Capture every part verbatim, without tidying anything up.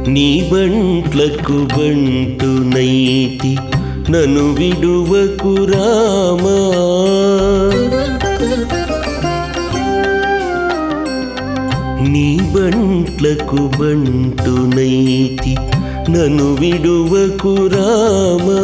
నీ బంట్లకు బంటునైతి నన్ను విడువకు రామా. నీ బంట్లకు బంటునైతి నన్ను విడువకు రామా.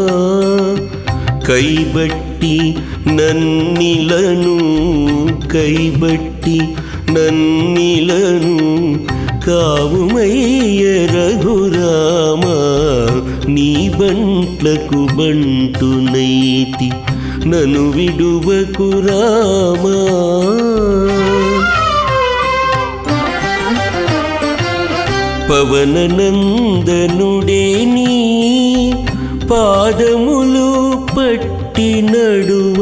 కైబట్టి నన్నిలను కైబట్టి నన్నిలను కావుమయ్య రఘురామా. నీ బంట్లకు బంటునైతి నన్ను విడువకు రామా. పవననందనుడే నీ పాదములు పట్టి నడువ.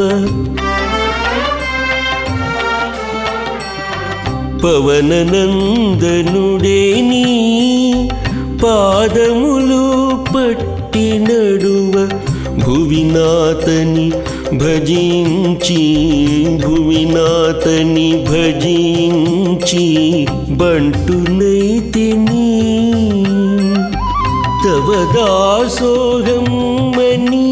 పవననందనుడే నీ పాదములు పట్టి నడువ. భువినాథని భజించి భువినాథని భజించి బంటునైతిని తవ దాసోహం మని.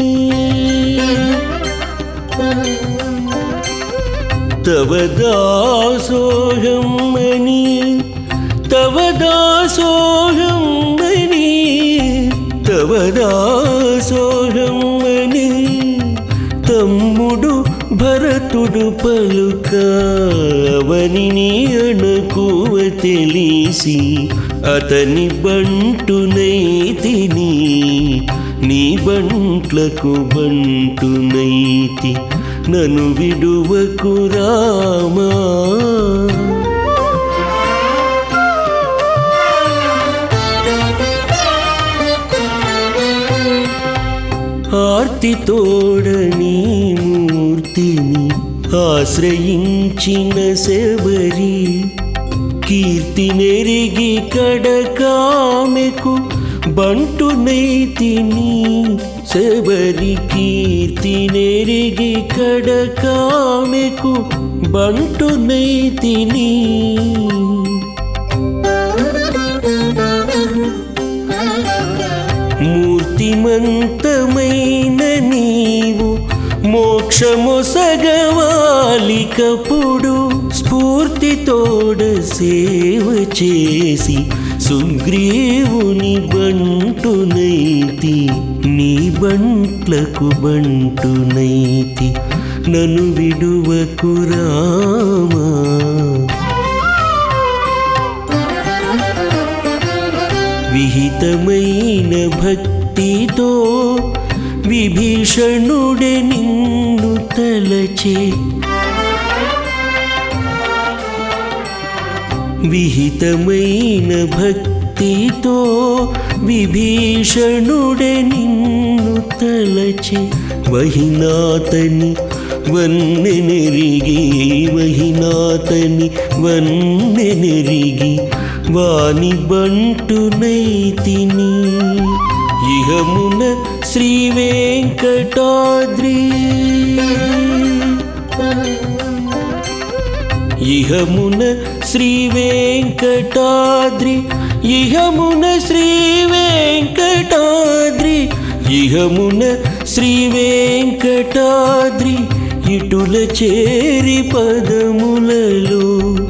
తవ దాసోహం మని తవ దాసోహం మని తవ దాసోహం మని. తమ్ముడు భరతుడు పలుక అవనిని అణకువ తెలిసి అతని బంటునైతిని. నీ బంట్లకు బంటునైతి నన్ను విడువకు రామా. ఆర్తితోడ నీ మూర్తిని ఆశ్రయించిన శబరి. కీర్తినెరిగి కడకామెకు బంటునైతిని శబరి. కీర్తినెరిగి కడకామెకు బంటునైతిని. మూర్తిమంతమైన నీవు మోక్షమొసగవాలికప్పుడు స్ఫూర్తితోడ సేవ చేసి సుగ్రీవుని బంటునైతి. నీ బంట్లకు బంటునైతి నన్ను విడువకు రామా. విహితమైన భక్తితో విభీషణుడే నిన్ను తలచే. విహితమైన భక్తితో విభీషణుడే నిన్ను తలచే. వహినాథని వన్నెనెరిగి వహినాథని వన్నెనెరిగి వాని బంటునైతిని. ఇహమున శ్రీ వెంకటాద్రి ఇహమున శ్రీ వెంకటాద్రి ఇహమున శ్రీ వెంకటాద్రి ఇహమున శ్రీ వెంకటాద్రి. ఇటుల చేరి పదములలో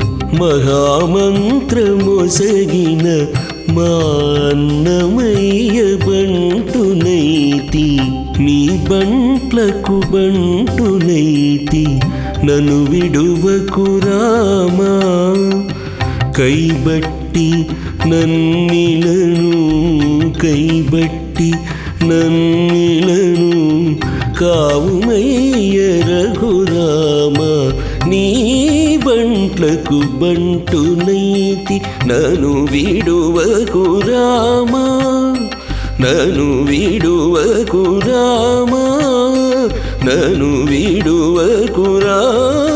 మహామంత్రమొసగిన మా అన్నమయ్య బంటునైతి. నీ బంట్లకు బంటునైతి నన్ను విడువకు రామా. కైబట్టి నన్నిలను కైబట్టి నన్నిలను కావుమయ్య రఘురామా. నీ బంట్లకు బంటునైతి నన్ను విడువకు రామా. నన్ను విడువకు రామా. నన్ను విడువకు రామా.